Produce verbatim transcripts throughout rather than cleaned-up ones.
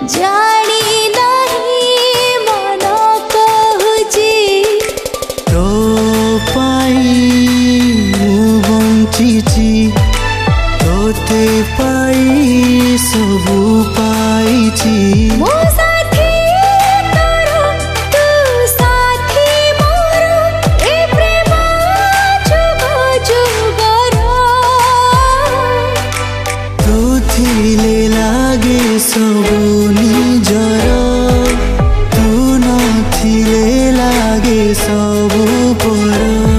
जानी नहीं मन कहूची तो पाई मु बंचिची तोते पाई सबु पाइची मो साथी तोरो तू साथी मोरो ए प्रेम जुग जुगर तू थिले लागे सबु निजर तू नथिले लागे सबु पर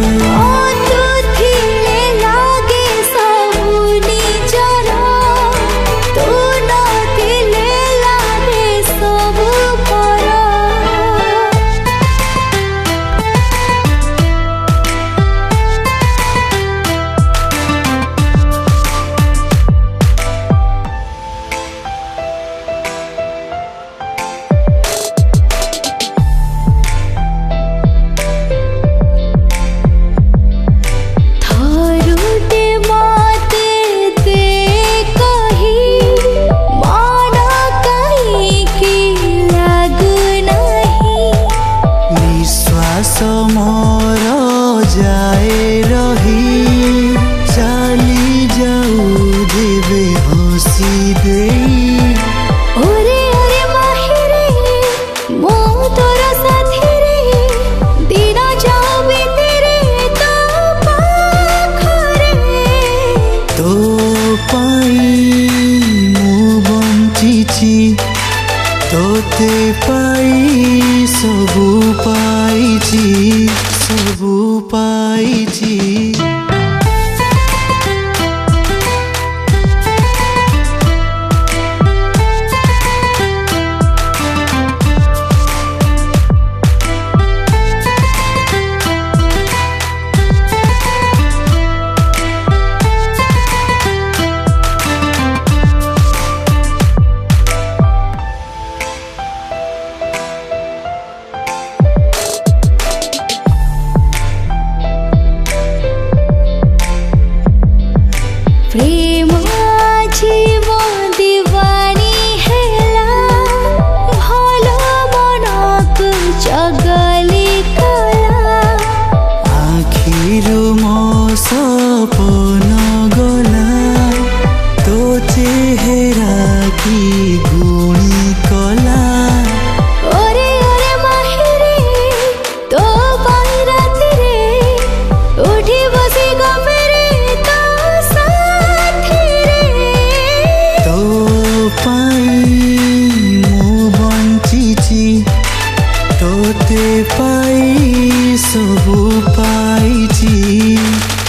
मोर जाए रही चली जाऊ देवे हंसी दे ओरे ओरे माहिरे मो तोर साथी रे दिन जाऊ तेरे तो पाखरे तो पाई मु बंचिची तोते पाई सबु पाइची सबु पाइची प्रेम जीवन दीवानी हेला भलो मन को जगली कला आखिरु मो सपन गला तो चेहरा की गुणी कला ओरे ओरे माहिरे तो पाई राती रे उठी बसी गमेरे तोते पाई सबु पाइची।